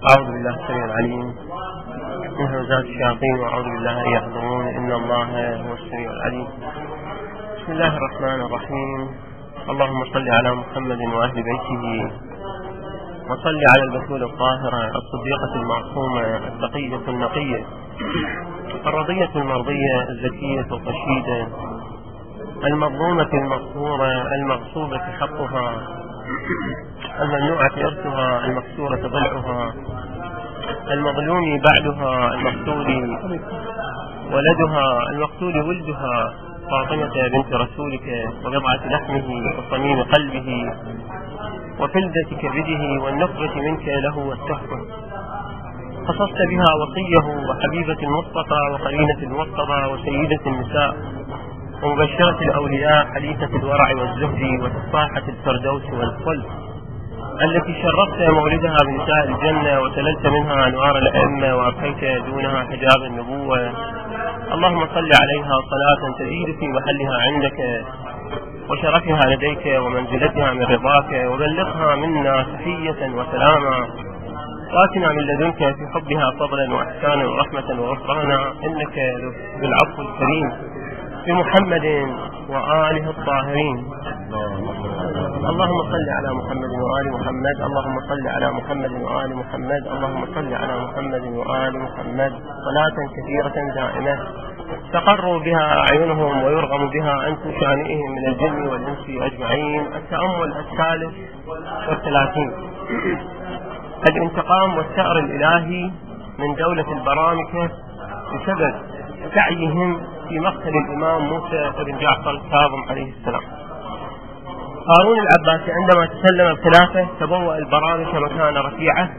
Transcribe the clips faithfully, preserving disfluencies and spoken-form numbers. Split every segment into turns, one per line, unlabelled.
أعوذ بالله السميع العليم من همزات الشياطين وأعوذ بالله أن يحضرون إن الله هو السميع العليم. بسم الله الرحمن الرحيم. اللهم صل على محمد وأهل بيته، وصل على البتول الطاهرة الصديقة المعصومة التقية النقية الرضية المرضية الزكية الرشيدة المظلومة المقهورة المغصوبة حقها الممنوعة إرثها المكسورة ضلعها المظلوم بعدها المقتول ولدها المقتول ولدها فاطمة بنت رسولك وبضعة لحمه وصميم قلبه وفلدة كبده والنفرة منك له والتهوى. خصصت بها وصيه وحبيبة المصطفى وقرينة المرتضى وسيدة النساء ومبشرة الأولياء حديثة الورع والزهد وتفاحة الفردوس والخلد، التي شرفت مولدها بنساء الجنة وتللت منها أنوار الأئمة وأبقيت دونها حجاب النبوة. اللهم صل عليها صلاة تزيد في محلها عندك وشرفها لديك ومنزلتها من رضاك، وبلغها منا تحية وسلاما، وآتنا من لدنك في حبها فضلا وإحسانا ورحمة وغفرانا، إنك بالعفو الكريم بمحمد وآله الطاهرين. اللهم صل على محمد وآل محمد، اللهم صل على محمد وآل محمد، اللهم صل على محمد وآل محمد صلاة كثيرة دائمة تقر بها أعينهم ويرغم بها عن شانئهم من الجن والإنس أجمعين. التأمل الثالث والثلاثين. الانتقام والثأر الإلهي من دولة البرامكة بسبب سعيهم في مقتل الإمام موسى بن جعفر الكاظم عليه السلام. هارون العباسي عندما تسلم الخلافة تبوأ البرامكة مكان رفيعة،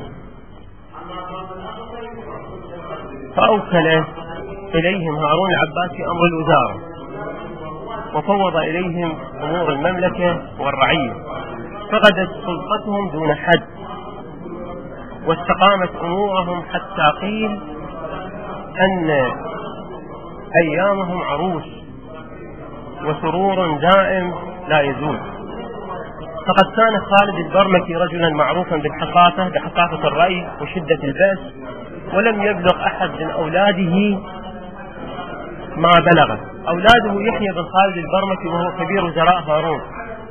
فأوكل إليهم هارون العباسي أمر الوزارة وفوض إليهم أمور المملكة والرعية، فغدت سلطتهم دون حد واستقامت أمورهم حتى قيل أن أيامهم عروس وسرور دائم لا يزول. فقد كان خالد البرمكي رجلا معروفا بالحقافة بحقافة الرأي وشدة البأس، ولم يبلغ أحد من أولاده ما بلغه. أولاده يحيى بن خالد البرمكي وهو كبير وزراء هارون،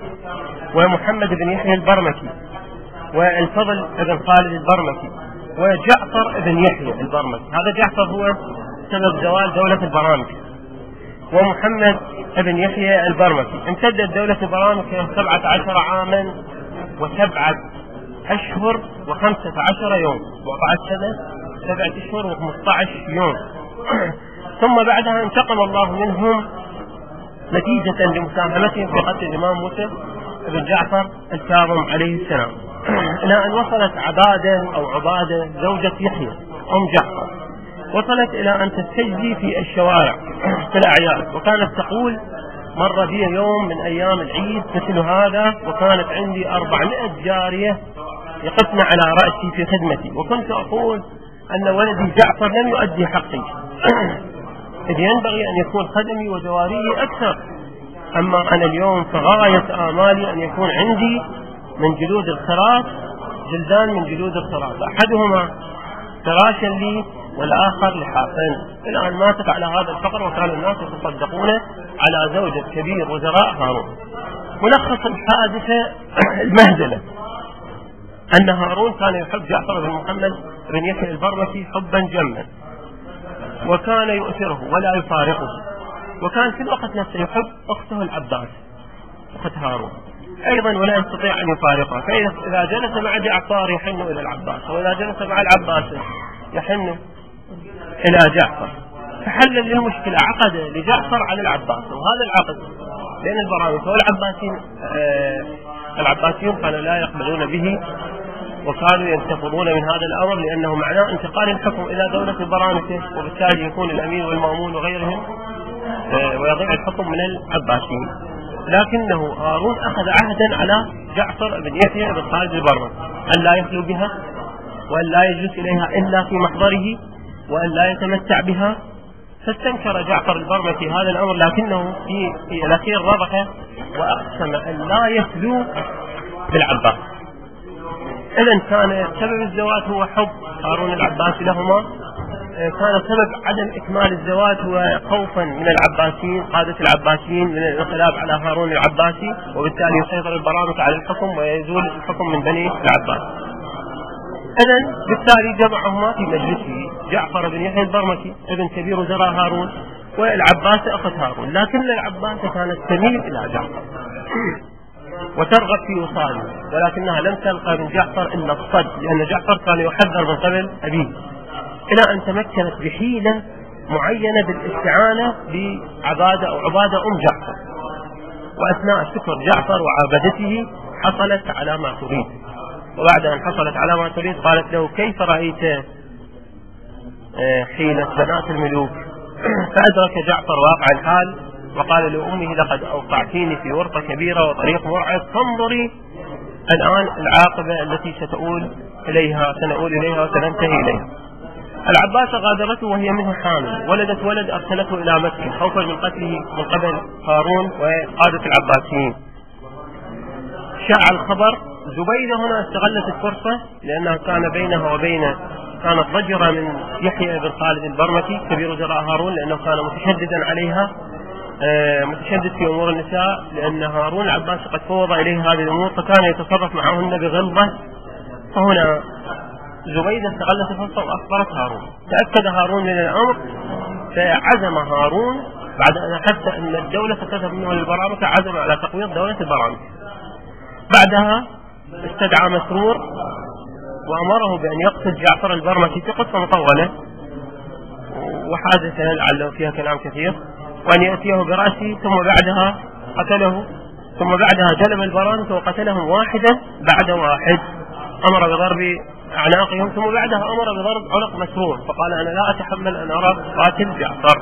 ومحمد بن يحيى البرمكي، والفضل بن خالد البرمكي، وجعفر بن يحيى البرمكي. هذا جعفر هو سبب زوال دولة البرامكة، ومحمد بن يحيى البرمكي. امتدت دولة البرامكة سبعة عشر عاما وسبعة أشهر وخمسة عشر يوم، وبعد سنة سبعة أشهر وخمسة عشر يوم. ثم بعدها انتقم الله منهم نتيجة لمساهمتهم في قتل الإمام موسى بن جعفر الكاظم عليه السلام، إلى أن وصلت عبادة أو عبادة زوجة يحيى أم جعفر، وصلت إلى أن تستجدي في الشوارع في الأعياد، وكانت تقول: مر بي يوم من أيام العيد مثل هذا وكانت عندي أربعمائة جارية يقفن على رأسي في خدمتي، وكنت أقول أن ولدي جعفر لم يؤدي حقي إذ ينبغي أن يكون خدمي وجواري أكثر. أما أنا اليوم فغاية آمالي أن يكون عندي من جلود الخراف جلدان من جلود الخراف، أحدهما فراشا لي والآخر لحافين، إلى أن ماتت على هذا الفقر، وكان الناس يتصدقون على زوجة كبير وزراء هارون. ملخص الحادثة المهزلة أن هارون كان يحب جعفر بن محمد بن يحيى البرمكي حبا جما، وكان يؤثره ولا يفارقه، وكان في الوقت نفسه يحب أخته العباس أخت هارون أيضا ولا يستطيع أن يفارقها، فإذا جلس مع جعفر يحن إلى العباس، وإذا جلس مع العباس يحن إلى جعفر. فحل للمشكلة عقد لجعفر على العباس، وهذا العقد بين البرامكة والعباسيين آه العباسيون كانوا لا يقبلون به، وكانوا ينتفضون من هذا الأمر لأنه معناه انتقال الحكم إلى دولة البرامكة، وبالتالي يكون الأمين والمأمون وغيرهم آه ويضيع الحكم من العباسيين. لكنه هارون أخذ عهدا على جعفر بن يحيى بن خالد البرمكي أن لا يخلو بها، وأن لا يجلس إليها إلا في محضره، وأن لا يتمتع بها. فاستنكر جعفر البرمكي هذا الأمر، لكنه في, في الأخير رضخ وأقسم أن لا يخلو بالعباس. إذن كان سبب الزواج هو حب هارون العباسي لهما، كان سبب عدم إكمال الزواج هو خوفا من العباسيين، قادة العباسيين من الانقلاب على هارون العباسي، وبالتالي يسيطر البرامكة على الحكم ويزول الحكم من بني العباس. إذن بالتالي جمعهما في مجلسه جعفر بن يحيى البرمكي ابن كبير وزراء هارون، والعباس أخت هارون، لكن العباس كانت تميل إلى جعفر وترغب في وصاله، ولكنها لم تلقى من جعفر إلا الصد، لأن جعفر كان يحذر من قبل أبيه، إلى أن تمكنت بحيلة معينة بالاستعانة بعبادة أو عبادة أم جعفر، وأثناء شكر جعفر وعبادته حصلت على ما تريد. وبعد أن حصلت على ما تريد قالت له: كيف رأيت حيلة بنات الملوك؟ فأدرك جعفر واقع الحال وقال لأمه: لقد أوقعتيني في ورطة كبيرة وطريق مرعب، فانظري الآن العاقبة التي ستؤول إليها سنؤول إليها وسننتهي إليها. العباس غادرته وهي منه حامل، ولدت ولد أرسلته إلى مكة خوفا من قتله من قبل هارون وقادة العباسيين. شاع الخبر، زبيدة هنا استغلت الفرصة لأنها كان بينها وبين كانت ضجرة من يحيى بن خالد البرمكي كبير وزراء هارون، لأنه كان متشددا عليها، متشدد في أمور النساء، لأن هارون العباس قد فوض إليه هذه الأمور فكان يتصرف معهن بغلظة. فهنا زبيدة استغلت الفرصة وأخبرت هارون. تأكد هارون من الأمر، فعزم هارون بعد أن أحس أن الدولة ستذهب منه للبرامكة، عزم على تقويض دولة البرامكة. بعدها استدعى مسرور وأمره بأن يقتل جعفر البرمكي في قصة مطولة وحادثة لعله فيها كلام كثير، وأن يأتيه برأسه، ثم بعدها قتله، ثم بعدها جلب البرامكة وقتلهم واحدا بعد واحد، أمر بضرب أعناقهم، ثم بعدها أمر بضرب عنق مسرور، فقال: أنا لا أتحمل أن أرى قاتل جعفر.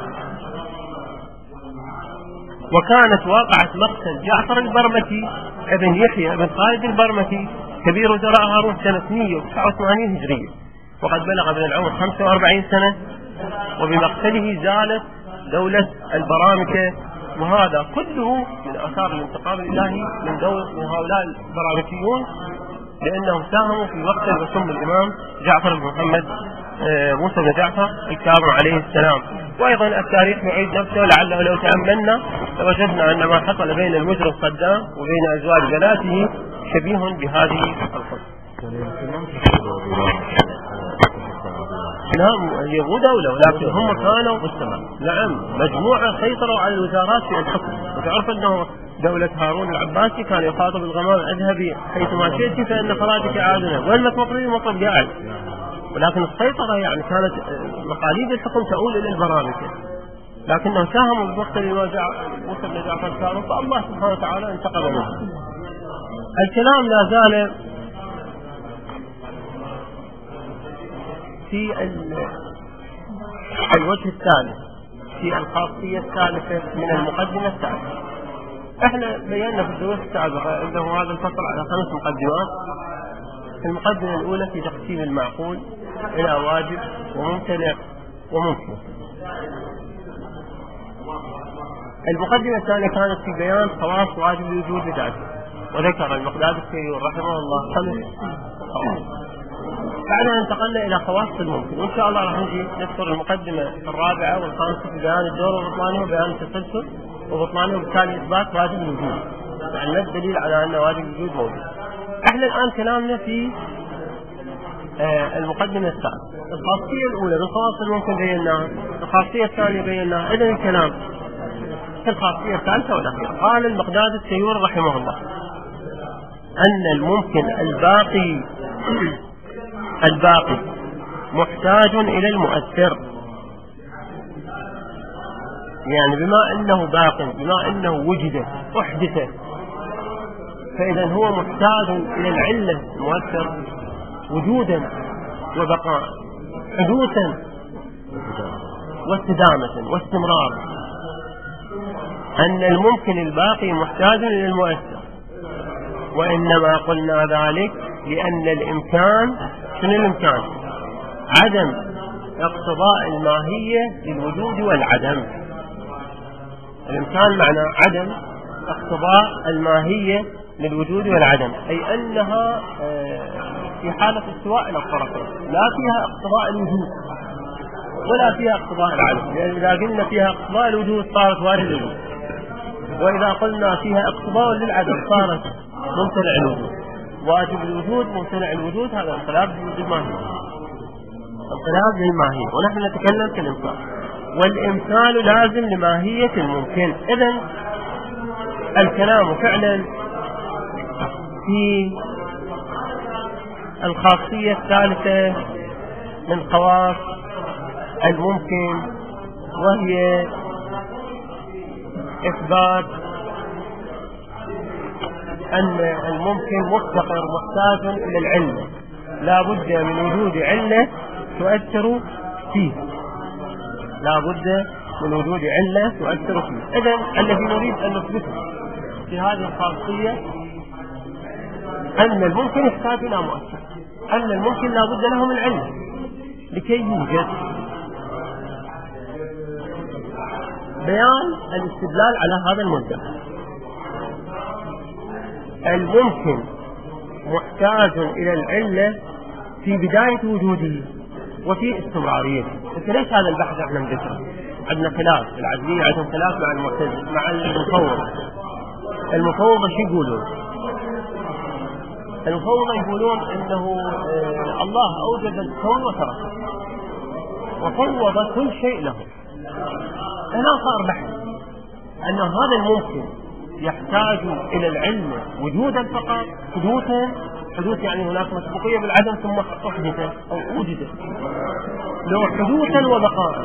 وكانت واقعة مقتل جعفر البرمكي ابن يحيى ابن خالد البرمكي كبير وزراء هارون سنة مئة وتسعة وثمانين هجرية، وقد بلغ من العمر خمسة وأربعين سنة، وبمقتله زالت دولة البرامكة. وهذا كله من آثار الانتقام الإلهي من دولة من هؤلاء البرامكيون، لأنهم ساهموا في مقتل وسم الإمام جعفر بن محمد موسى بن جعفر الكاظم عليه السلام. وأيضا التاريخ يعيد نفسه، لعله لو تأملنا لوجدنا أن ما حصل بين المجرم صدام وبين أزواج بناته شبيه بهذه القصة. نعم، اليهود دولة، لكن هم كانوا نعم مجموعة سيطروا على الوزارات في الحكم. وتعرف أنه دولة هارون العباسي كان يخاطب الغمام: اذهبي حيثما شئت فإن خراجك عادنا، وين ما تمطرين مطر قاعد. ولكن السيطرة يعني كانت مقاليد الحكم تؤول إلى البرامكة، لكنهم ساهموا بمقتل موسى بن جعفر الكاظم، فالله سبحانه وتعالى انتقم منه. الكلام لا زال في الوجه الثالث، في الخاصية الثالثة من المقدمة الثالثة. احنا بينا في الدروس السابقة انه هذا الفصل على خمس مقدمات. المقدمة الأولى في تقسيم المعقول إلى واجب وممتنع وممكن. المقدمة الثانية كانت في بيان خواص واجب الوجود بذاته، وذكر المقداد السيور رحمه الله خمس خواص. بعدها انتقلنا إلى خواص الممكن، وإن شاء الله راح نجي نذكر المقدمة الرابعة والخامسة في بيان الدور وبطلانه وبيان التسلسل وبطلانه، وبالتالي إثبات واجب الوجود، يعني الدليل على أن واجب الوجود موجود. احنا الآن كلامنا في آه المقدمة الثالثة. الخاصية الأولى من خواص الممكن بيناها، الخاصية الثانية بيناها، إذن الكلام في الخاصية الثالثة والأخيرة. قال المقداد السيور رحمه الله أن الممكن الباقي الباقي محتاج إلى المؤثر، يعني بما أنه باق، بما أنه وجد أحدث، فإذا هو محتاج إلى العلة المؤثر وجودا وبقاء، حدوثا واستدامة واستمرار. أن الممكن الباقي محتاج إلى المؤثر، وإنما قلنا ذلك لأن الإمكان، شنو الإمكان؟ عدم اقتضاء الماهية للوجود والعدم. الإمكان معنى عدم اقتضاء الماهية للوجود والعدم، أي أنها في حالة استواء إلى الطرفين، لا فيها اقتضاء الوجود ولا فيها اقتضاء العدم، لأن إذا قلنا فيها اقتضاء الوجود صارت وارد الوجود، وإذا قلنا فيها اقتضاء للعدم صارت ممتنع الوجود. واجب الوجود ممتنع الوجود، هذا انقلاب للماهية، انقلاب للماهية، ونحن نتكلم كالإمثال، والإمثال لازم لماهية الممكن. إذن الكلام فعلا في الخاصية الثالثة من خواص الممكن، وهي إثبات أن الممكن مفتقر محتاج إلى العلة، لا بد من وجود علة تؤثر فيه، لا بد من وجود علة تؤثر فيه. إذن الذي نريد أن نثبته في هذه الخاصية أن الممكن يحتاج إلى مؤثر، أن الممكن لا بد له من علة لكي يوجد. بيان الاستدلال على هذا المبدأ: الممكن محتاج إلى العلة في بداية وجوده وفي استمراريته. ليش هذا البحث احنا نذكره؟ عندنا خلاف العدلية، عندنا خلاف مع المعتزلة مع المفوضة. المفوضة شو يقولون؟ المفوضة يقولون انه آه الله اوجد الكون وتركه وفوض كل شيء له. هنا صار بحث ان هذا الممكن يحتاج الى العلم وجودا فقط، حدوثا، حدوث يعني هناك مسبوقية بالعدم ثم احدث او وجد، لو حدوثا وبقاء.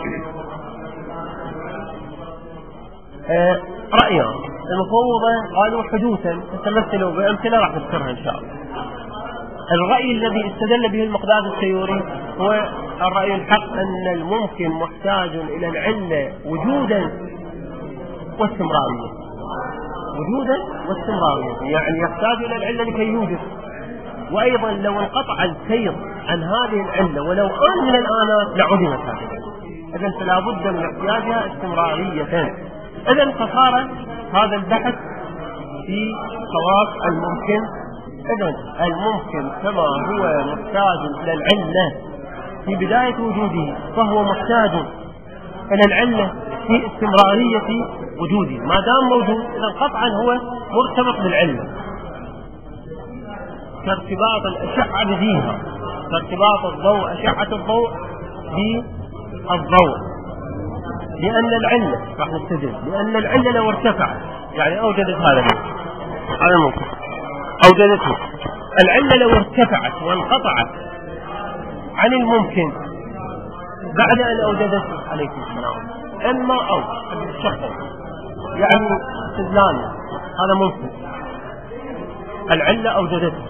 آه رأيان المفوضة قالوا حدوثا، تمثلوا بأمثلة راح نذكرها إن شاء الله. الرأي الذي استدل به المقداد السيوري هو الرأي الحق أن الممكن محتاج إلى العلة وجودا واستمرارية، وجودا واستمرارية، يعني يحتاج إلى العلة لكي يوجد. وأيضا لو انقطع السير عن هذه العلة ولو آن من الآنات لعدمت هذه العلة، إذن فلا بد من احتياجها استمرارية. إذن فصار هذا البحث في خواص الممكن. إذن الممكن كما هو محتاج إلى العلة في بداية وجوده فهو محتاج إلى العلة في استمرارية وجوده، ما دام موجود إذن قطعا هو مرتبط بالعلة، كارتباط الأشعة بذيها، كارتباط الضوء أشعة الضوء بالضوء، لأن العلة راح نستدل لأن العلة لو ارتفعت يعني أوجدت هذا هذا ممكن أوجدته. العلة لو ارتفعت وانقطعت عن الممكن بعد أن أوجدته عليكم السلام، إما أو الشخص يعني استدلال هذا ممكن العلة أوجدته.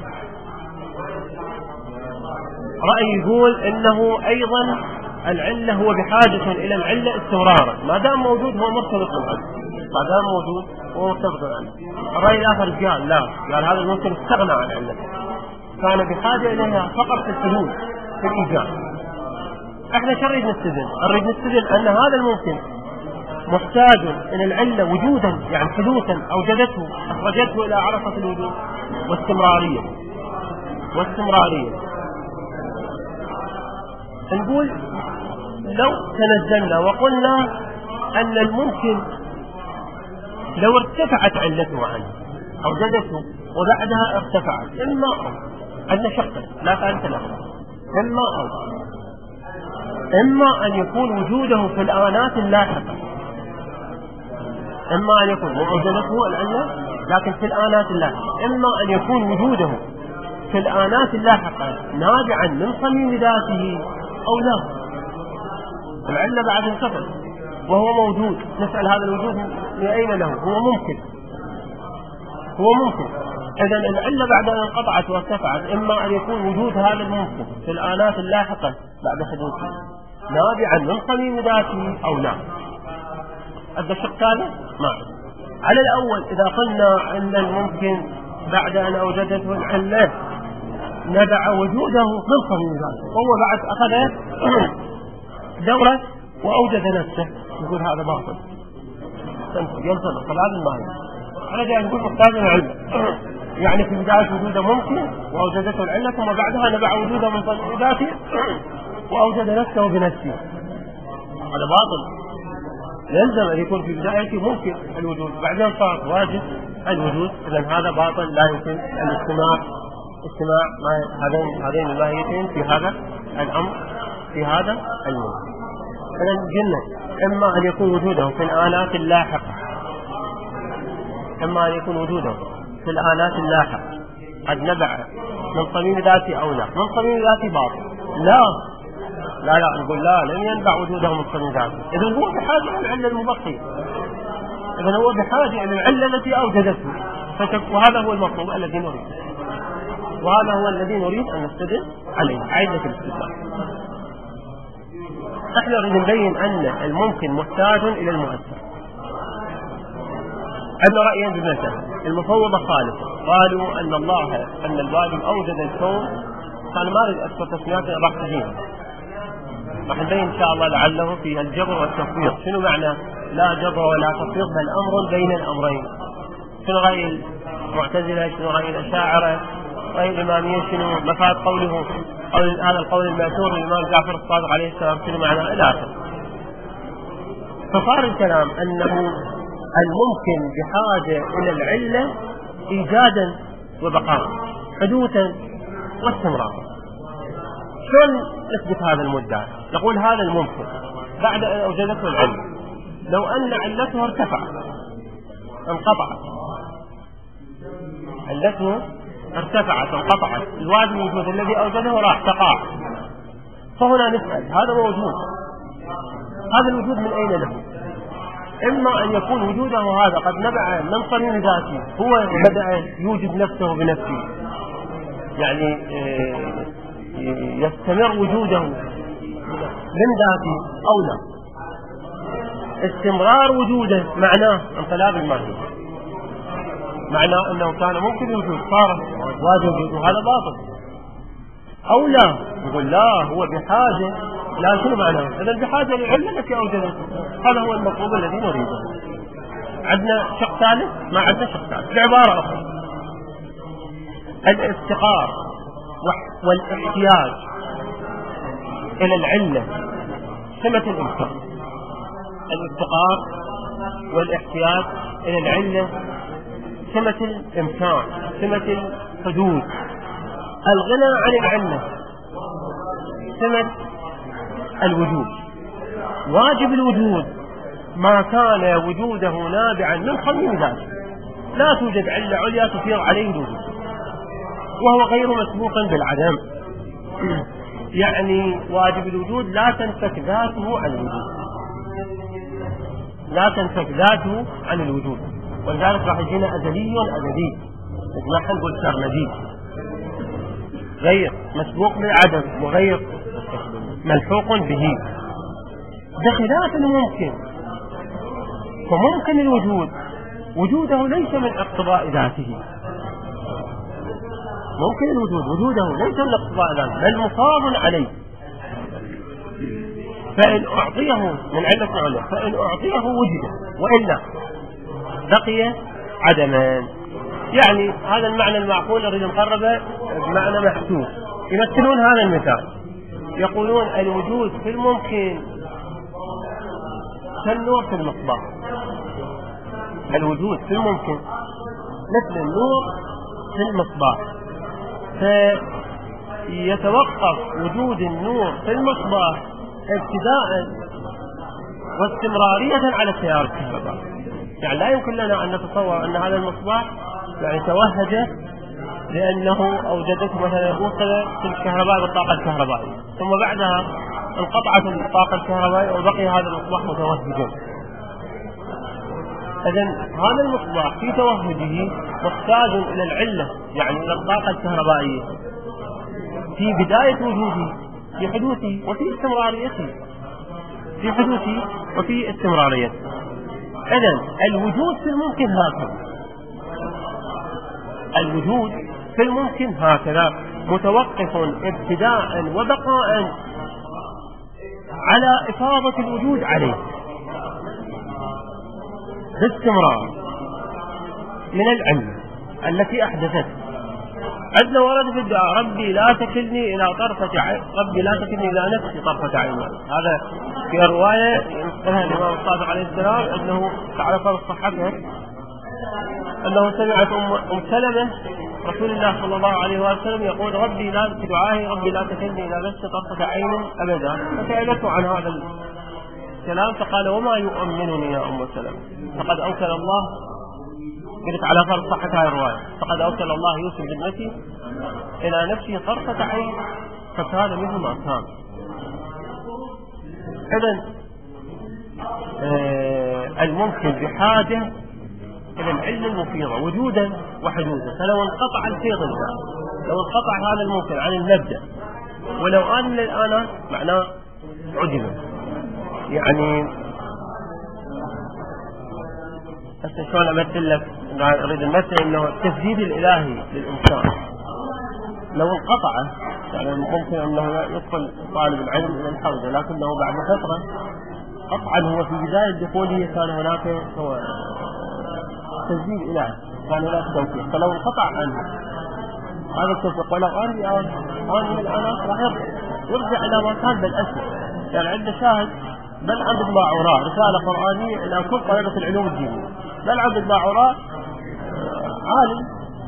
رأي يقول إنه أيضا العلة هو بحاجة إلى العلة استمرارا، ما دام موجود هو مرتبط بالعلة، ما دام موجود هو مرتبط بالعلة. الرأي الآخر قال لا، قال هذا الممكن استغنى عن العلة، كان بحاجة إليها فقط في الحدوث في الإيجاد. احنا شو نريد نستدل؟ نريد نستدل أن هذا الممكن محتاج إلى العلة وجودا يعني حدوثا أوجدته أخرجته إلى عرصة الوجود واستمرارية واستمرارية. نقول لو تنزلنا وقلنا أن الممكن لو ارتفعت علته عنه أوجدته وبعدها ارتفعت، إما أو أن شخصا لا ثالث له، إما أو إما أن يكون وجوده في الآنات اللاحقة، إما أن يكون وأوجدته العلة لكن في الآنات اللاحقة، إما أن يكون وجوده في الآنات اللاحقة نابعا من صميم ذاته أو لا، العلة بعد انتفت وهو موجود، نسأل هذا الوجود من أين له؟ هو ممكن هو ممكن إذن العلة بعد أن انقطعت وارتفعت إما أن يكون وجود هذا الممكن في الآنات اللاحقة بعد حدوثه نابعا من صميم ذاته أو لا. هذا الشق الثاني ما على الأول إذا قلنا أن الممكن بعد أن أوجدته العلة نبع وجوده من صميم ذاته، وهو بعد أخذ دورة وأوجد نفسه، يقول هذا باطل ينطلق هذا الماهي. أنا جاي نقول محتاج العلم يعني في بداية وجوده ممكن وأوجدته العلة، ثم بعدها نبع وجوده من صميم ذاته وأوجد نفسه بنفسه. هذا باطل. يلزم أن يكون في بدايته ممكن الوجود، بعدين صار واجب الوجود. إذا هذا باطل، لا يمكن الاجتماع اجتماع هذين هذين الماهيتين في هذا الأمر في هذا الموضوع. إذا قلنا إما أن يكون وجوده في الآلات اللاحقة إما أن يكون وجوده في الآلات اللاحقة قد نبع من صميم ذاتي أو لا. من صميم ذاتي باطل. لا لا لا نقول لا لن ينبع وجوده من صميم ذاتي. إذا هو بحاجة إلى العلة المبقية، إذا هو بحاجة إلى العلة التي أوجدته، وهذا هو المطلوب الذي نريد، وهذا هو الذي نريد أن نستدل عليه. عيدة الاستدلال. نحن نريد نبين أن الممكن محتاج إلى المؤثر. عندنا رأيا بمثل المفوضة خالصة، قالوا أن الله أن الواجب أوجد الكون. أنا ما أريد أذكر تسميات راح تجينا، راح نبين إن شاء الله لعله في الجبر والتفويض. شنو معنى لا جبر ولا تفويض بل أمر بين الأمرين؟ شنو رأي المعتزلة؟ شنو رأي الأشاعرة؟ رأي الإمامية؟ شنو مفاد قوله أو هذا القول المأثور للإمام جعفر الصادق عليه السلام؟ شنو معنى إلى آخره. فصار الكلام أنه الممكن بحاجة إلى العلة إيجادا وبقاء، حدوثا واستمرارا. شلون نثبت هذا المدعى؟ نقول هذا الممكن بعد أن أوجدته العلة لو أن علته ارتفعت انقطعت، علته ارتفعت انقطعت، الواجب الوجود الذي أوجده راح تقع. فهنا نسأل هذا موجود، هذا الوجود من أين له؟ إما أن يكون وجوده هذا قد نبع من صميم ذاته، هو بدأ يوجد نفسه بنفسه، يعني يستمر وجوده من ذاته، أو لا. استمرار وجوده معناه انقلاب الماهية، معناه أنه كان ممكن الوجود صار واجب وجوده، هذا باطل. أو لا يقول لا هو بحاجة، لا شنو معناه؟ إذا بحاجة للعلة التي أوجدته، هذا هو المطلوب الذي نريده. عندنا شق ثالث؟ ما عندنا شق ثالث. بعبارة أخرى، الافتقار والاحتياج إلى العلة سمة الإمكان. الافتقار والاحتياج إلى العلة سمة الإمكان، سمة الحدوث. الغنى عن العلة سمة الوجود. واجب الوجود ما كان وجوده نابعا من صميم ذاته، لا توجد علة عليا تثير عليه الوجود، وهو غير مسبوق بالعدم. يعني واجب الوجود لا تنفك ذاته عن الوجود، لا تنفك ذاته عن الوجود. ولذلك راح يجينا أزلي أبدي، نحن نقول سرمدي، غير مسبوق بالعدم وغير ملحوق به، بخلاف الممكن. فممكن الوجود وجوده ليس من اقتضاء ذاته، ممكن الوجود وجوده ليس من اقتضاء ذاته بل مصاب عليه. فإن أعطيه من علة علة فإن أعطيه وجده، وإلا بقي عدما. يعني هذا المعنى المعقول نريد نقربه بمعنى محسوس. يمثلون هذا المثال، يقولون الوجود في الممكن كالنور في المصباح. الوجود في الممكن مثل النور في المصباح، فيتوقف وجود النور في المصباح ابتداء واستمرارية على التيار الكهربائي. يعني لا يمكن لنا أن نتصور أن هذا المصباح يعني توهج لأنه أوجدته مثلا وصل في الكهرباء بالطاقة الكهربائية، ثم بعدها انقطعت الطاقة الكهربائية وبقي هذا المصباح متوهجا. إذن هذا المصباح في توهجه محتاج إلى العلة، يعني إلى الطاقة الكهربائية في بداية وجوده، في حدوثه وفي استمراريته، في حدوثه وفي استمراريته. إذن الوجود في الممكن هكذا، الوجود في الممكن هكذا متوقف ابتداء وبقاء على إفاضة الوجود عليه باستمرار من العلم. التي أحدثت. عندنا ورد في الدعاء ربي لا تكلني إلى طرفة عين، ربي لا تكلني إلى نفسي طرفة عين. هذا في رواية ينقلها الإمام الصادق عليه السلام أنه على فرض صحته أنه سمعت أم سلمة رسول الله صلى الله عليه وسلم يقول ربي لا دعائي ربي لا تكلني إلى نفسي طرفة عين أبدا. فسألته عن هذا الكلام فقال وما يؤمنني يا أم سلمة؟ فقد أوكل الله، قلت على فرض صحة هذه الرواية، فقد أوكل الله يوسف بن إلى نفسه طرفة عين فكان منه ما كان. إذن آه الممكن بحاجة إلى العلم المفيضة وجودا وحدودا. فلو انقطع الفيض الآن، لو انقطع هذا الممكن عن المبدأ ولو آن للآن معناه عجبا. يعني بس شلون أمثل لك؟ أريد المثل أنه التسديد الإلهي للإنسان لو انقطع يعني ممكن أنه يدخل طالب العلم إلى الحوزة، لكنه بعد فترة قطعا هو في بداية دخوله كان هناك هو تسديد إلهي، كان هناك توفيق. فلو انقطع عنه هذا التوفيق ولو آن الآن آن الآن راح يرجع إلى ما كان بالأسل. يعني عنده شاهد بل عند باعوراء رسالة قرآنية إلى كل طلبة العلوم الدينية، بل عند باعوراء عالم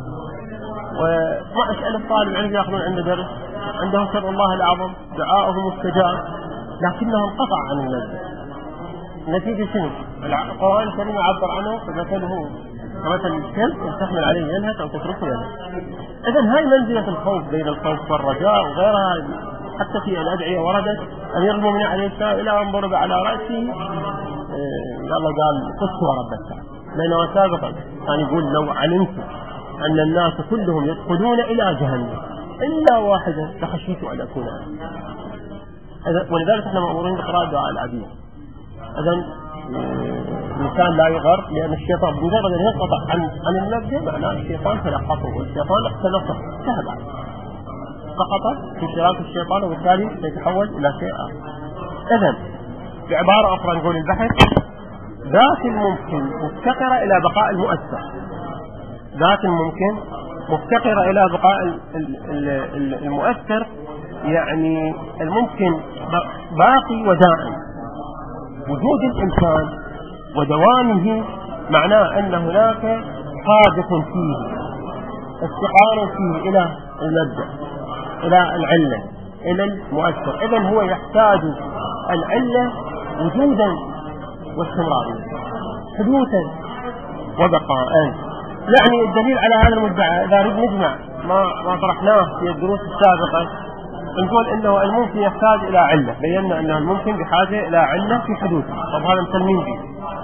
واثني عشر ألف طالب علم يأخذون عنده درس، عنده سر الله الأعظم، دعاؤه مستجاب، لكنه انقطع عن المبدأ. نتيجة شنو؟ القرآن الكريم يعبر عنه فمثله كمثل الكلب إن تحمل عليه ينهك أو تتركه ينهك. إذن هاي منزلة الخوف بين الخوف والرجاء وغيرها. حتى في الأدعية وردت أمير المؤمنين عليه السلام إلى أن ضرب على رأسه الله قال قصوا ربك، لأنه سابقا كان يقول لو علمت أن الناس كلهم يدخلون إلى جهنم إلا واحدا لخشيت أن أكون أنا. ولذلك احنا مأمورين بقراءة دعاء العبيد. إذن الإنسان لا يغر، لأن الشيطان بمجرد أن ينقطع عن عن المبدأ معناه الشيطان تلقفه والشيطان اختلفه سهل سقط في شراك الشيطان وبالتالي سيتحول إلى شيء آخر. إذن بعبارة أخرى نقول البحث ذات الممكن مفتقرة إلى بقاء المؤثر، ذات الممكن مفتقرة إلى بقاء المؤثر، يعني الممكن باقي ودائم. وجود الإنسان ودوامه معناه أن هناك حاجة فيه استقرار فيه إلى المبدأ، إلى العلة، إلى المؤثر. إذن هو يحتاج العلة وجودا واستمرارية، حدوثا وبقاء. يعني الدليل على هذا المدعى إذا نريد نجمع ما ما طرحناه في الدروس السابقة نقول إنه الممكن يحتاج إلى علة، بينا أنه الممكن بحاجة إلى علة في حدوثه. طب هذا مسلمين به.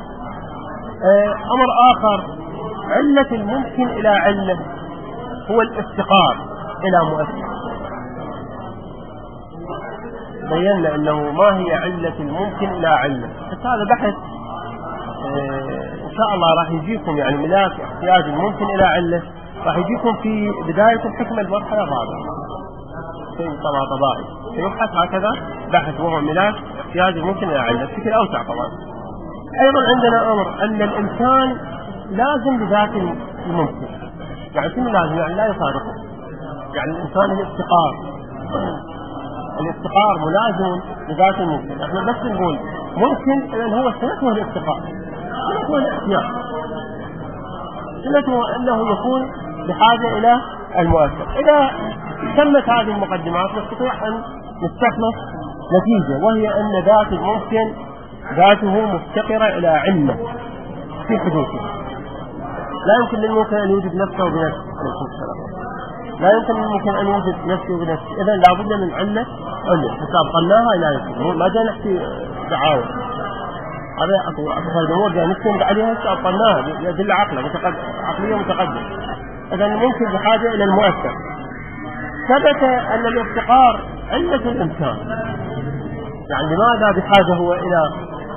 أمر آخر علة الممكن إلى علة هو الافتقار إلى مؤثر. بينا أنه ما هي علة الممكن إلى علة، بس هذا بحث إن شاء الله راح يجيكم، يعني ملاك احتياج الممكن إلى علة راح يجيكم في بداية الحكمة المرحلة الرابعة في طباطبائي سيبحث هكذا بحث وهو ملاك احتياج الممكن إلى علة بشكل أوسع. طبعا أيضا عندنا أمر أن الإنسان لازم بذات الممكن. يعني شنو لازم؟ يعني لا يفارقه. يعني الإنسان الافتقار الافتقار ملازم بذات الممكن. احنا بس نقول ممكن لأن هو سنته الافتقار، سنته الاحتياج، سنته أنه يكون بحاجة إلى المؤثر. إذا تمت هذه المقدمات نستطيع أن نستخلص نتيجة، وهي أن ذات الممكن ذاته مفتقرة إلى علة في حدوثه. لا يمكن للممكن أن يوجد نفسه بنفسه، لا يمكن للممكن أن يوجد نفسه بنفسه. إذن لابد من علة علة سابقناها إلى يمكن. ما جاء نحكي تعاون، هذا أكثر الأمور جاء نحكي عليها سابقناها يدل عقله عقلية متقدمة. إذن ممكن بحاجة إلى المؤثر. ثبت أن الافتقار علة الإنسان. يعني لماذا بحاجة هو إلى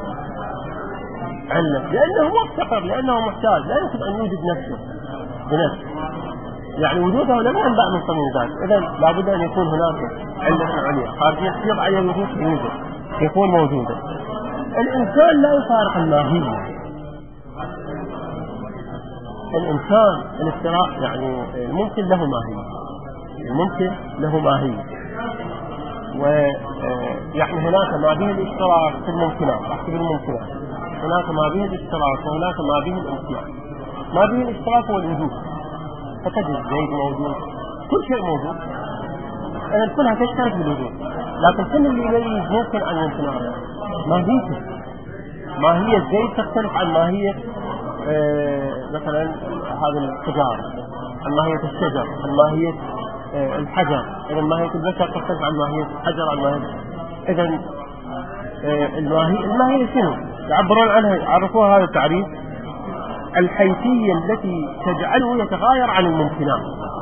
علة؟ لأنه مفتقر، لأنه محتاج، لا يمكن أن يوجد نفسه بنفسه. يعني وجوده لم ينبع من صميم ذاته. إذن لابد أن يكون هناك علة عليا خارجية يضع على الوجود يوجد يكون موجودا. الإنسان لا يفارق الماهية، الإنسان الافتراء يعني الممكن له ماهية، الممكن له ماهية، ويعني هناك ما به الاشتراك في الممكنات، أحسب الممكنات، هناك ما به الاشتراك وهناك ما به الامتناع. ما به الاشتراك هو الوجود، فتجد زيد موجود، كل شيء موجود، أن كلها تشترك بالوجود، لكن كل اللي يميز ممكن عن الامتناع ماهيته. ماهية زيد تختلف عن ماهية آه مثلا هذا الشجار، عن ماهية الشجر، عن ماهية آه الحجر. إذا ماهية البشر تختلف عن ماهية الحجر، عن ماهية إذا آه الماهية الماهية شنو؟ يعبرون عنها، يعرفوها هذا التعريف: الحيثية التي تجعله يتغاير عن الممكنات.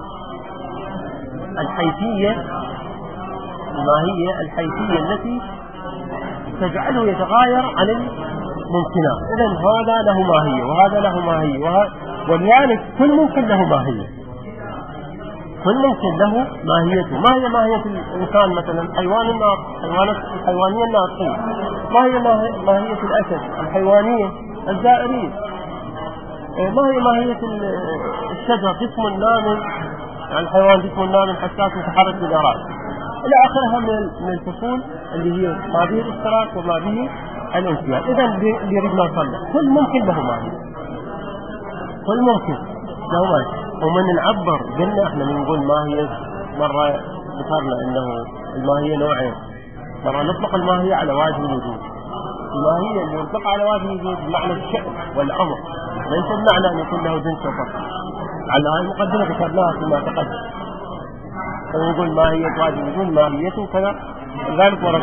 الحيثية ما هي الحيثية التي تجعله يتغاير عن الممكنات. إذن هذا له ماهية وهذا له ماهية وه... ولذلك كل ممكن له ماهية، كل ممكن له ماهيته. ما هي ماهية الإنسان مثلا؟ حيوان النار، حيوانات الحيوانية الناطقية. ما هي ماهية الأسد الحيوانية الزائرية؟ ما هي ماهية الشجر؟ جسم نام، يعني الحيوان جسم نام حساس متحرك بالإرادة إلى آخرها من الفصول اللي هي ما به الاشتراك وما به الانسيان. إذا اللي يريدنا نصلح كل ممكن له ماهية، كل ممكن له ماهية. ومن نعبر قلنا احنا بنقول ماهية، مرة ذكرنا انه الماهية نوعين، مرة نطلق الماهية على وجه الوجود. الماهية اللي يطلق على وجه الوجود بمعنى الشأن والأمر، ليس بمعنى أن يكون له جنس فقط. على هذه المقدمة ذكرناها فيما تقدم. فنقول ماهية واجب الوجود ماهيته كذا، ذلك ورد.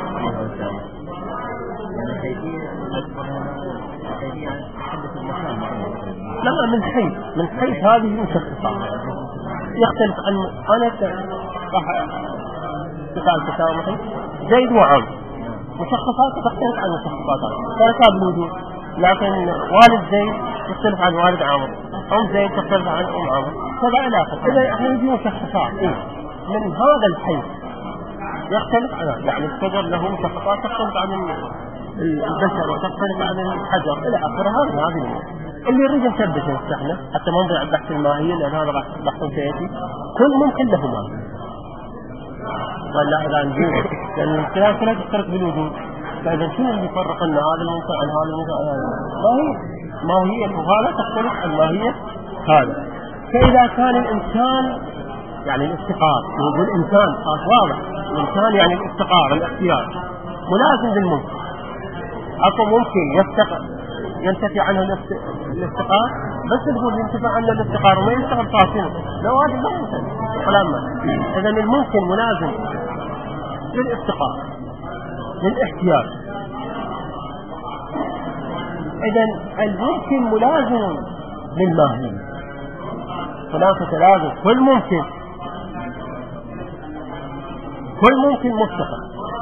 لما من حيث من حيث هذه المشخصات يختلف عن أنا راح تسأل تساوي زيد وعام، مشخصات تختلف عن مشخصات شركاء بالوجود، لكن والد زيد يختلف عن والد عامر، أم زيد تختلف عن أم عامر، كذا إلى آخره. إذا احنا نجي مشخصات إيه؟ من هذا الحيث يختلف عنها، يعني الشجر له مشخصات تختلف عن البشر وتختلف عن الحجر إلى آخره. هذه هذه اللي يريد نثبته نفتحنا حتى ما نضيع بحث الماهية، لأن هذا راح بحث سيأتي. كل ممكن له ماهية ولا إذا نجيب، لأن الكلام كلها تشترك بالوجود. فإذا شنو اللي يفرق لنا هذا الممكن عن هذا الممكن عن هذا؟ ماهية ماهية وهذا تختلف عن ماهية هذا. فإذا كان الإنسان يعني الافتقار، نقول إنسان خاص واضح، الإنسان يعني الافتقار الاختيار ملازم بالممكن. أكو ممكن يفتقر ينتفي عنه الافتقار، بس نقول ينتفي عنه الافتقار وما يشتغل صافين، لا واجب لا يمكن كلامنا. إذا الممكن ملازم للافتقار للاحتياج. إذا الممكن ملازم للماهية. هناك تلازم، كل ممكن كل ممكن مفتقر،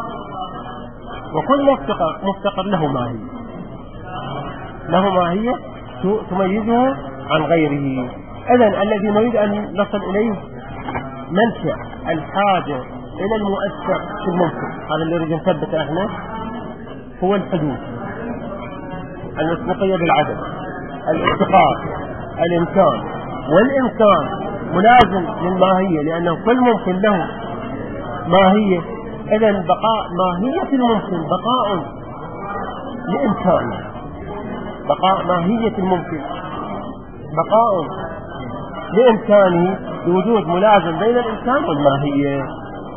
وكل مفتقر مفتقر له ماهية، له ماهية تميزه عن غيره. إذن الذي نريد أن نصل إليه منشأ الحاجة إلى المؤثر في الممكن، هذا اللي نريد نثبته احنا، هو الحدوث، المسبوقية بالعدد، الافتقار، الإمكان. والإمكان ملازم للماهية لأنه كل ممكن له ماهية. إذن بقاء ماهية الممكن بقاء لإمكانه، بقاء ماهية الممكن بقاء لإمكانه بوجود ملازم بين الإمكان والماهية.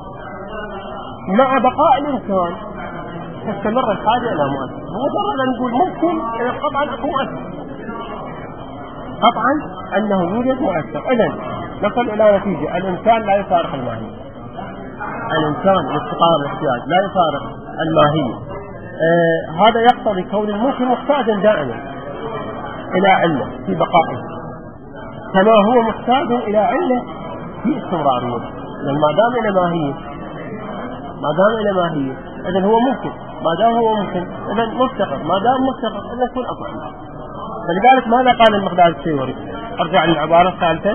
مع بقاء الإمكان تستمر الحاجة إلى مؤثر. مجرد أن نقول ممكن قطعا مؤثر، قطعا أنه يوجد مؤثر. إذن نصل إلى نتيجة الإمكان لا يفارق الماهية، الإمكان الافتقار الاحتياج لا يفارق الماهية. آه هذا يقتضي كون الممكن محتاجا دائما إلى علة في بقائه، كما هو محتاج إلى علة في استمرارية. لأن ما دام إلى ماهية ما دام إلى ماهية إذن هو ممكن، ما دام هو ممكن إذن مفتقر، ما دام مفتقر إذن يكون أفضل. فلذلك ماذا قال المقداد السيوري؟ أرجع للعبارة الثالثة: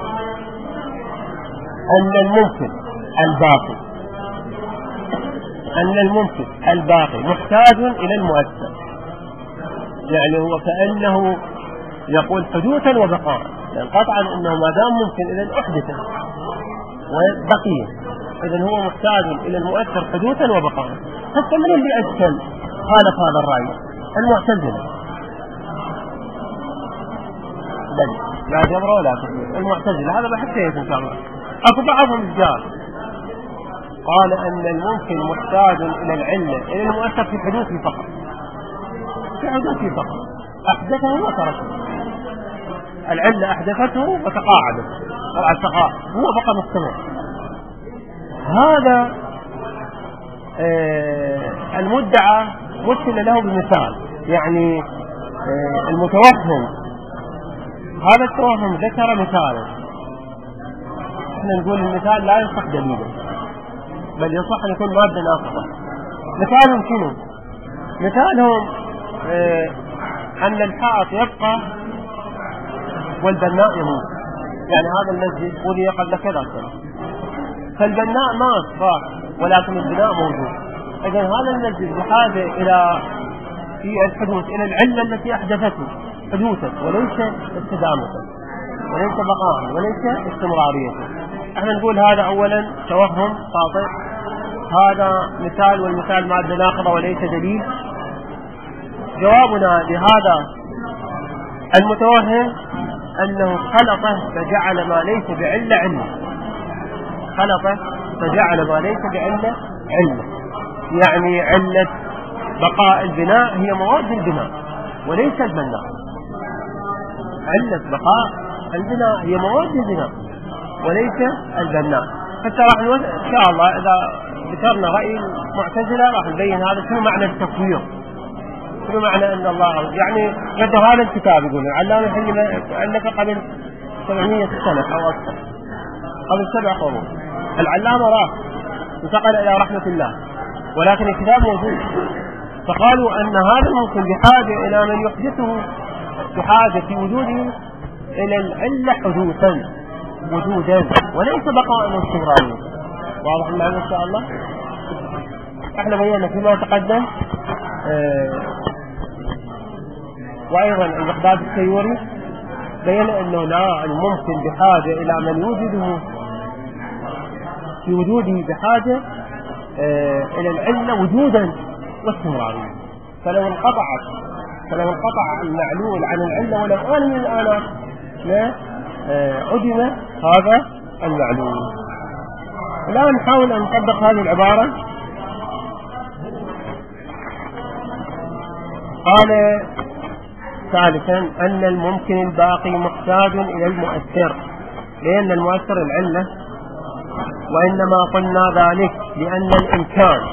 أن الممكن الباقي أن الممكن الباقي محتاج إلى المؤثر. يعني هو كأنه يقول حدوثا وبقاء، لأن قطعا أنه ما دام ممكن إذا أحدث وبقي، إذا هو محتاج إلى المؤثر حدوثا وبقاء. حتى من اللي أشكل خالف هذا الرأي؟ المعتزلة. بل لا جبر ولا تكبير. المعتزلة هذا بحث كيف إن شاء الله. أكو بعضهم جار قال أن الممكن محتاج إلى العلة إلى المؤثر في حدوثه فقط، في حدوثه فقط، أحدثه وتركه، العلة أحدثته وتقاعدت طبعا تقاعد، هو بقى مستمر. هذا آه المدعى مثل له بمثال، يعني آه المتوهم هذا التوهم ذكر مثالا، احنا نقول المثال لا يصح دليلا بل يصح أن يكون مادة ناقصة. مثالهم شنو؟ مثالهم آه أن الحائط يبقى والبناء يموت، يعني هذا المسجد بني قبل كذا سنة، فالبناء مات صار ولكن البناء موجود. إذا هذا المسجد بحاجة إلى في الحدوث إلى العلة التي أحدثته حدوثا وليس استدامته وليس بقاء وليس استمراريته. احنا نقول هذا أولا توهم خاطئ، هذا مثال والمثال مادة ناقضة وليس دليل. جوابنا لهذا المتوهم أنه خلطه فجعل ما ليس بعلة علة، خلطه فجعل ما ليس بعلة علة، يعني علة بقاء البناء هي مواد البناء وليس البناء، علة بقاء البناء هي مواد البناء وليس البناء. حتى راح نوز... إن شاء الله إذا ذكرنا رأي المعتزلة راح نبين هذا شنو معنى التكوير، شنو معنى أن الله يعني قد هذا الكتاب يقول العلامة الحلمي ألف قبل سبعمية سنة أو أكثر، قبل سبع قرون. العلامة راح انتقل إلى رحمة الله ولكن الكتاب موجود، فقالوا أن هذا ممكن بحاجة إلى من يحدثه، بحاجة في وجوده إلى العلة حدوثا وجودا وليس بقاء واستمرارية. واضح المعنى إن شاء الله؟ احنا بينا فيما تقدم اه وأيضا البغداد السيوري بين أنه لا، الممكن بحاجة إلى من يوجده في وجوده بحاجة اه إلى العلة وجودا واستمرارية. فلو انقطعت فلو انقطع المعلول عن العلة ولو آن من الآلات لا اه عدم هذا المعلول. الآن نحاول أن نطبق هذه العبارة. قال ثالثا أن الممكن الباقي محتاج إلى المؤثر، لأن المؤثر العلة، وإنما قلنا ذلك لأن الإمكان،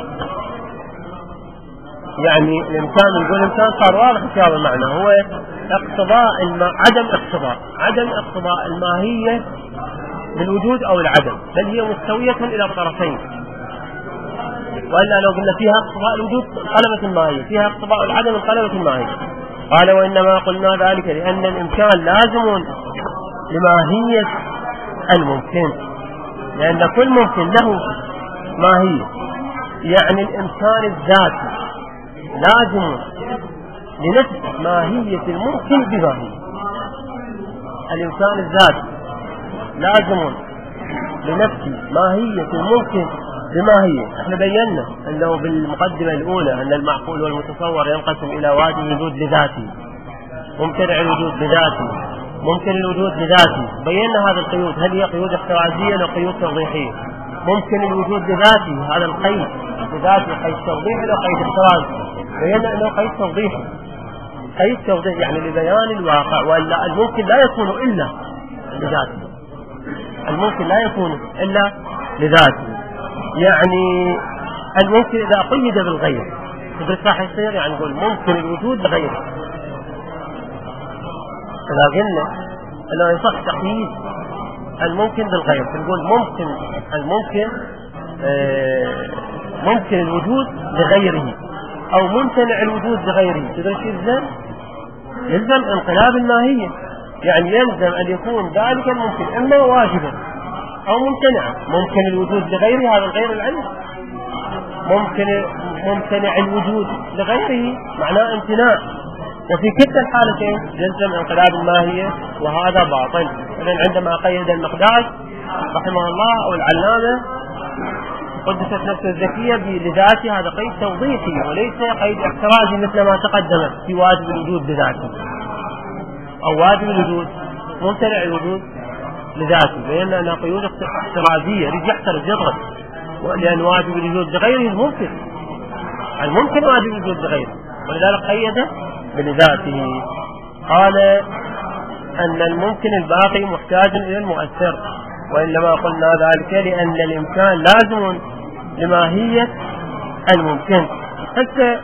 يعني الإمكان نقول الإمكان صار واضح في هذا المعنى، هو اقتضاء الم... عدم اقتضاء عدم اقتضاء الماهية بالوجود أو العدم، بل هي مستوية إلى الطرفين. وإلا لو قلنا فيها اقتضاء الوجود انقلبت الماهية، فيها اقتضاء العدم انقلبت الماهية. قال وإنما قلنا ذلك لأن الإمكان لازم لماهية الممكن، لأن كل ممكن له ماهية، يعني الإمكان الذاتي لازم لنفس ماهية الممكن بماهية. الإمكان الذاتي لازم لنفس ماهية الممكن بماهية. احنا بينا أنه بالمقدمة الأولى أن المعقول والمتصور ينقسم إلى واجب الوجود لذاته، ممتنع الوجود لذاته، ممكن الوجود لذاته. بينا هذا القيود، هل هي قيود احترازية أو قيود توضيحية؟ ممكن الوجود لذاته هذا القيد لذاته قيد توضيحي أو قيد احترازي؟ بينا أنه قيد توضيحي، قيد توضيحي يعني لبيان الواقع، وإلا الممكن لا يكون إلا لذاته، الممكن لا يكون إلا لذاته. يعني الممكن إذا قيد بالغير تدرس راح يصير، يعني نقول ممكن الوجود لغيره. إذا قلنا أنه يصح تقييد الممكن بالغير، نقول ممكن الممكن آه ممكن الوجود لغيره أو ممتنع الوجود لغيره. تدرس يلزم يلزم انقلاب الماهية، يعني يلزم أن يكون ذلك الممكن إما واجبا أو ممتنع. ممكن الوجود لغيره هذا الغير العلم، ممكن ممتنع الوجود لغيره معناه امتناع، وفي كلتا الحالتين يلزم انقلاب الماهية، وهذا باطل. إذن عندما قيد المقداد رحمه الله أو العلامة قدست نفسه الزكية لذاته، هذا قيد توضيحي وليس قيد احترازي مثل ما تقدم في واجب الوجود بذاته، أو واجب الوجود ممتنع الوجود لذاته، لأن أنها قيود احترازية يريد يحترز يضرب، لأن واجب الوجود بغيره الممكن، الممكن واجب الوجود بغيره، ولذلك قيده بذاته. قال أن الممكن الباقي محتاج إلى المؤثر، وإنما قلنا ذلك لأن الإمكان لازم لماهية الممكن. حتى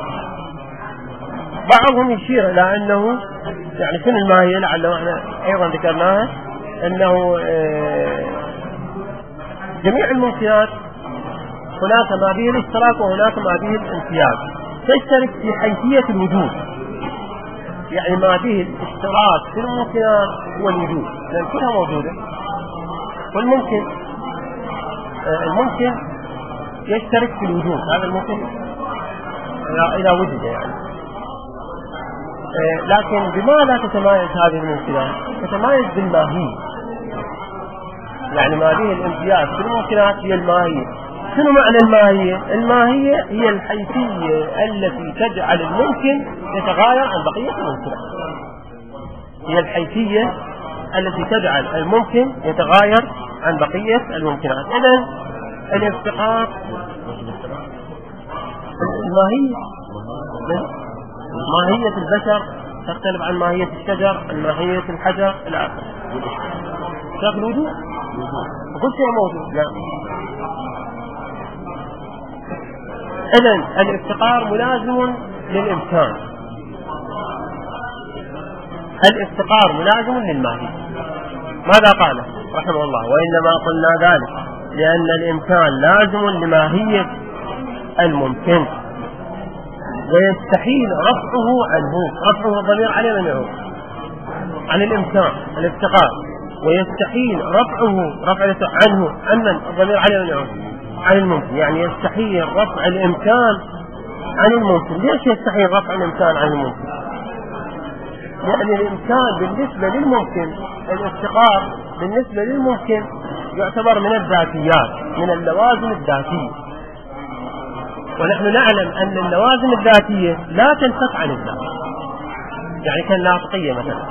بعضهم يشير إلى أنه يعني شنو الماهية، لعله احنا أيضا ذكرناها، أنه جميع الممكنات هناك ما به الاشتراك وهناك ما به الامتياز، تشترك في حيثية الوجود، يعني ما به الاشتراك في الممكنات هو الوجود لأن كلها موجودة، والممكن الممكن يشترك في الوجود، هذا الممكن إلى وجود يعني. لكن بما لا تتمايز هذه الممكنات؟ تتمايز بالماهية، يعني ما به الامتياز في الممكنات هي الماهية. شنو معنى الماهية؟ الماهية هي الحيثية التي تجعل الممكن يتغاير عن بقية الممكنات، هي الحيثية التي تجعل الممكن يتغاير عن بقية الممكنات. إذن الافتقار الماهية، ماهية البشر تختلف عن ماهية الشجر، عن ماهية الحجر إلى آخره. شاف الوجود وكل شيء موجود. لا، إذن الافتقار ملازم للإمكان، الافتقار ملازم للماهية. ماذا قال رحمه الله؟ وإنما قلنا ذلك لأن الإمكان لازم لماهية الممكن، ويستحيل رفعه عنه، رفعه الضمير عليه من يعود عن الإمكان الافتقار، ويستحيل رفعه رفع عنه عمن الضمير عليه من يعود عن الممكن، يعني يستحيل رفع الإمكان عن الممكن. ليش يستحيل رفع الإمكان عن الممكن؟ لأن الإمكان بالنسبة للممكن، الافتقار بالنسبة للممكن يعتبر من الذاتيات، من اللوازم الذاتية، ونحن نعلم أن اللوازم الذاتية لا تنفك عن الذات، يعني كالناطقية مثلا،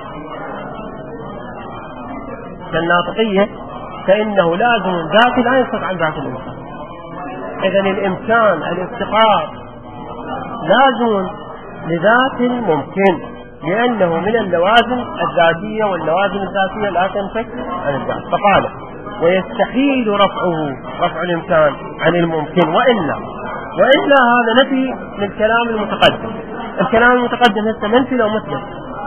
كالناطقية فإنه لازم ذاتي لا ينفك عن ذات الإنسان. إذن الإمكان الافتقار لازم لذات الممكن، لأنه من اللوازم الذاتية، واللوازم الذاتية لا تنفك عن الذات. فقال ويستحيل رفعه رفع الإمكان عن الممكن، وإلا وإلا هذا نفي للكلام المتقدم. الكلام المتقدم هسه منفي لو مثبت.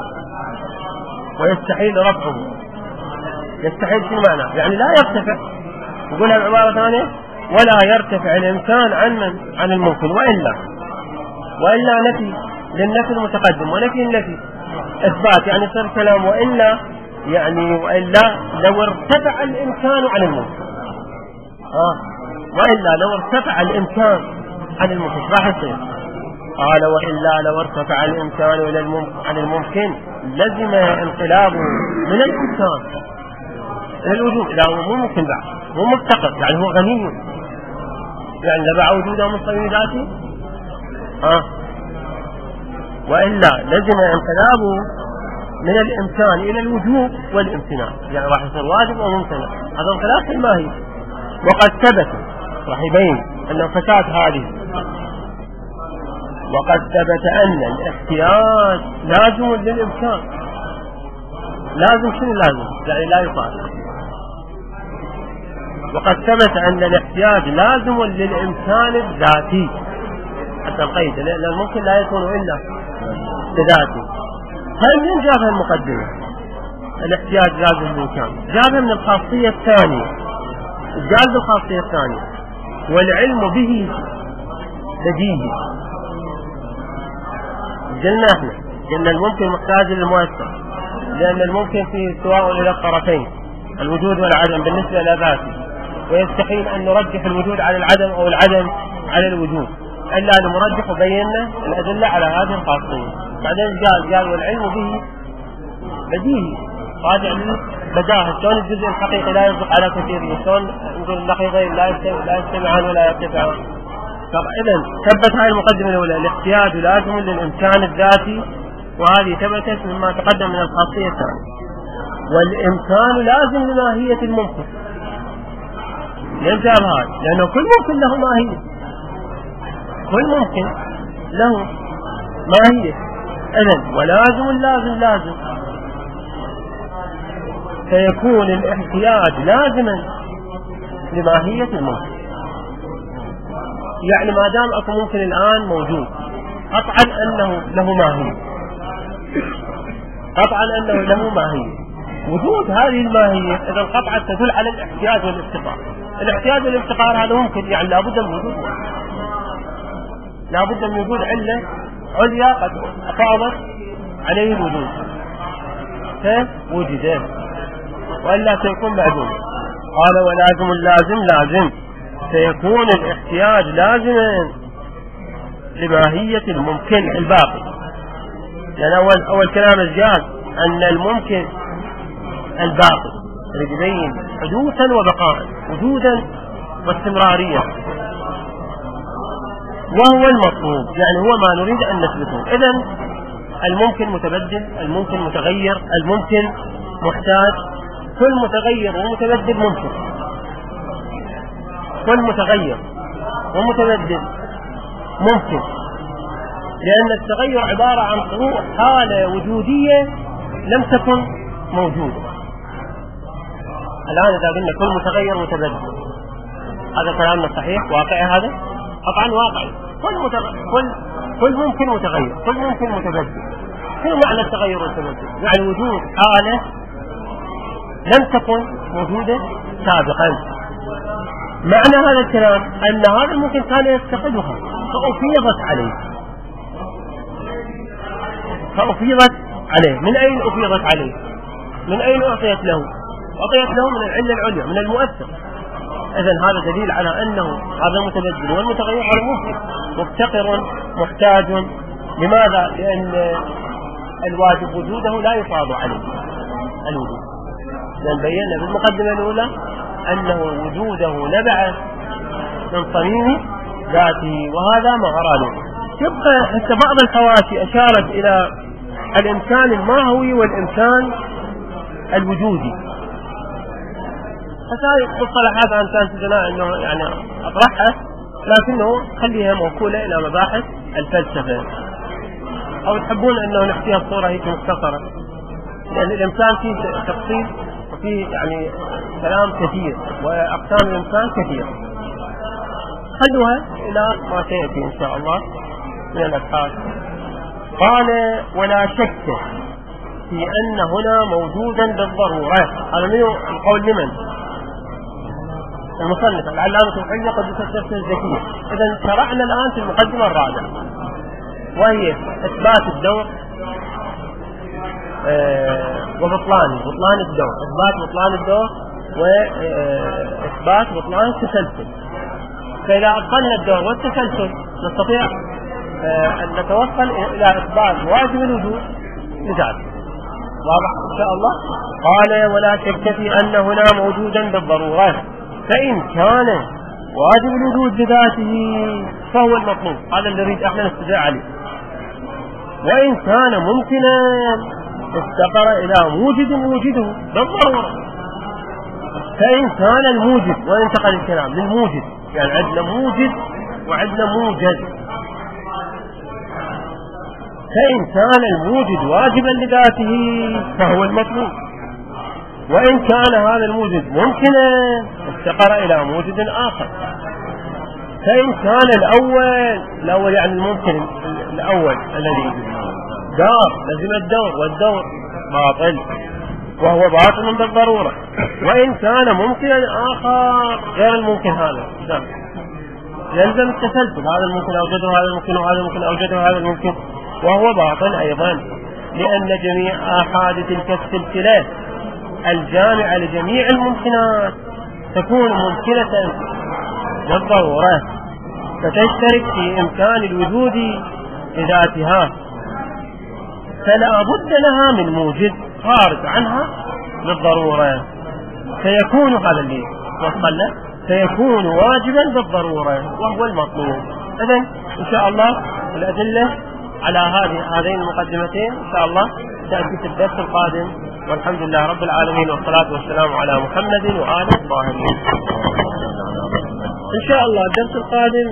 ويستحيل رفعه، يستحيل شنو معناه؟ يعني لا يرتفع. يقولها بعبارة ثانية ولا يرتفع الإمكان عن من؟ عن الممكن. وإلا وإلا نفي للنفي المتقدم، ونفي النفي إثبات، يعني صار كلام وإلا يعني وإلا لو ارتفع الإمكان عن الممكن. آه وإلا لو ارتفع الإمكان عن الممكن راح يصير. قال وإلا لو ارتفع الإمكان إلى الممكن عن الممكن لزم انقلابه من الإمكان إلى الوجود. لا هو مو ممكن بعد، هو مفتقر، يعني هو غني، يعني لبع وجوده مستوي ذاتي. آه وإلا لزم انقلابه من الإمكان إلى الوجوب والامتناع، يعني راح يصير واجب أو ممتنع. هذا انقلاب في الماهي. وقد ثبت، راح يبين أن فساد هذه، وقد ثبت أن الاحتياج لازم للإمكان. لازم شنو لازم؟ يعني لا يطاق. وقد ثبت أن الاحتياج لازم للإمكان الذاتي، حتى القيد، لأن الممكن لا يكون إلا بذاته. هل من جابها المقدمة؟ الاحتياج لازم للإمكان، جابها من الخاصية الثانية، جاب الخاصية الثانية والعلم به بديهي. قلنا احنا قلنا الممكن محتاج للمؤثر، لأن الممكن فيه سواء إلى الطرفين، الوجود والعدم بالنسبة إلى ذاته، ويستحيل أن نرجح الوجود على العدم أو العدم على الوجود. إلا المرجح وبينا الأدلة على هذه الخاصية. بعدين قال قال والعلم به بديهي راجع للبداهة. شلون الجزء الحقيقي لا يصدق على كثير، شلون نقول النقيضين لا لا يجتمعان ولا يرتفعان. إذا ثبت هذه المقدمة الأولى الاحتياج لازم للإمكان الذاتي، وهذه ثبتت مما تقدم من الخاصية الثانية. والإمكان لازم لماهية الممكن. ليه جاب هذا؟ لأنه كل ممكن له ماهية، كل ممكن له ماهية. إذن ولازم لازم لازم فيكون الاحتياج لازما لماهية الممكن. يعني ما دام أكو ممكن الآن موجود قطعا أنه له ماهية، قطعا أنه له ماهية. وجود هذه الماهية إذا قطعا تدل على الاحتياج والافتقار. الاحتياج والافتقار هذا ممكن، يعني لابد من وجود لابد من وجود علة عليا قد أفاضت عليه الوجود فوجد، وإلا سيكون معدوم. قال ولازم اللازم لازم سيكون الاحتياج لازما لماهية الممكن الباقي. لأن أول, أول كلام الجاد أن الممكن الباقي يبين حدوثا وبقاء، وجودا واستمرارية، وهو المطلوب، يعني هو ما نريد أن نثبته. إذن الممكن متبدل، الممكن متغير، الممكن محتاج. كل متغير ومتبدل ممكن، كل متغير ومتبدل ممكن، لأن التغير عبارة عن طروح حالة وجودية لم تكن موجودة. الآن إذا قلنا كل متغير متبدل، هذا كلامنا صحيح واقعي؟ هذا طبعا واقعي. كل متغير كل كل ممكن متغير، كل ممكن متبدل. شنو معنى التغير والتبدل؟ يعني وجود حالة لم تكن موجودة سابقا. معنى هذا الكلام أن هذا الممكن كان يفتقدها فأفيضت عليه، فأفيضت عليه. من أين أفيضت عليه؟ من أين أعطيت له؟ أعطيت له من العلة العليا، من المؤثر. إذن هذا دليل على أنه هذا متبدل، والمتغير على ممكن مفتقر محتاج. لماذا؟ لأن الواجب وجوده لا يفاض عليه الوجود. لأن بينا بالمقدمة الأولى أنه وجوده نبع من صميم ذاته، وهذا ما أراده. يبقى حتى بعض الحواشي أشارت إلى الإمكان الماهوي والإمكان الوجودي. هذه مصطلحات عن تنسدنا أنه يعني أطرحها، لكنه خليها موكولة إلى مباحث الفلسفة، أو تحبون أنه نحكيها بصورة هيك مختصرة، لأن الإمكان فيه تفصيل وفيه يعني كلام كثير وأقسام الإمكان كثير. خلوها إلى ما سيأتي إن شاء الله من الأبحاث. قال ولا شك في أن هنا موجودا بالضرورة. هذا من القول لمن؟ المصنف العلامة الحجة قد تفسر الذكية. إذا شرعنا الآن في المقدمة الرابعة، وهي إثبات الدور آه وبطلانه، بطلان الدور، إثبات بطلان الدور وإثبات بطلان التسلسل. فإذا أبطلنا الدور والتسلسل نستطيع آه أن نتوصل إلى إثبات واجب الوجود لذاته. واضح إن شاء الله؟ قال ولا شك في أن هنا موجودا بالضرورة، فإن كان واجب الوجود بذاته فهو المطلوب. هذا اللي نريد احنا نستدعي عليه. وإن كان ممكنا استقر إلى موجد يوجده بالضرورة. فإن كان الموجد، وينتقل الكلام للموجد، يعني عندنا موجد وعندنا موجد. فإن كان الموجد واجبا لذاته فهو المطلوب. وإن كان هذا الموجد ممكنا استقر إلى موجد آخر. فإن كان الأول الأول يعني الممكن الأول الذي دار لازم الدور، والدور باطل وهو باطل بالضرورة. وإن كان ممكنا آخر غير الممكن هذا دار يلزم التسلسل، هذا الممكن أوجده، هذا الممكن، وهذا الممكن أوجده، هذا الممكن، وهو باطل أيضا، لأن جميع أحادث تلك السلسلة الجامعة لجميع الممكنات تكون ممكنة بالضرورة. فتشترك في إمكان الوجود بذاتها، فلا بد لها من موجب خارج عنها بالضرورة، سيكون هذا اللي وصل له سيكون واجبا بالضرورة وهو المطلوب. إذن إن شاء الله الأدلة على هذه هذين المقدمتين إن شاء الله تأتي في الدرس القادم، والحمد لله رب العالمين، والصلاة والسلام على محمد وآله الطاهرين. إن شاء الله الدرس القادم